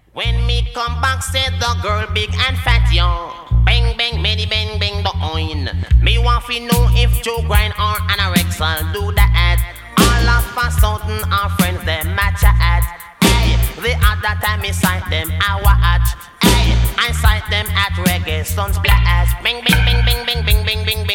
When me come back, said the girl big and fat, yo. Bang, bang, many bang, bang, the oin. Me want to know if Joe grind or anorexia do that. All of us certain our friends, them match at. Hey, the other time me sight them our at. Hey, I sight them at reggae, sun splash. Bang, bang, bang, bang, bang, bang, bang, bang.